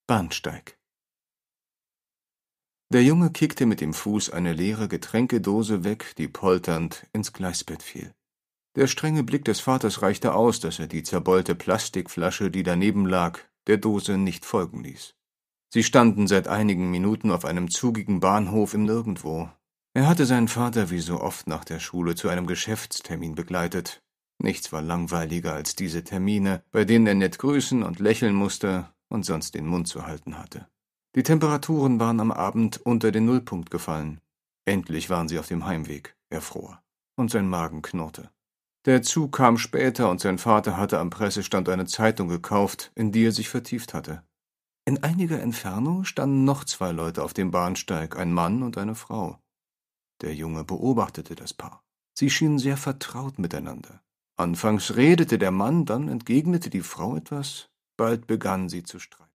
Bahnsteig. Der Junge kickte mit dem Fuß eine leere Getränkedose weg, die polternd ins Gleisbett fiel. Der strenge Blick des Vaters reichte aus, dass er die zerbeulte Plastikflasche, die daneben lag, der Dose nicht folgen ließ. Sie standen seit einigen Minuten auf einem zugigen Bahnhof im Nirgendwo. Er hatte seinen Vater wie so oft nach der Schule zu einem Geschäftstermin begleitet. Nichts war langweiliger als diese Termine, bei denen er nett grüßen und lächeln musste und sonst den Mund zu halten hatte. Die Temperaturen waren am Abend unter den Nullpunkt gefallen. Endlich waren sie auf dem Heimweg. Er fror. Und sein Magen knurrte. Der Zug kam später und sein Vater hatte am Pressestand eine Zeitung gekauft, in die er sich vertieft hatte. In einiger Entfernung standen noch 2 Leute auf dem Bahnsteig, ein Mann und eine Frau. Der Junge beobachtete das Paar. Sie schienen sehr vertraut miteinander. Anfangs redete der Mann, dann entgegnete die Frau etwas, bald begann sie zu streiten.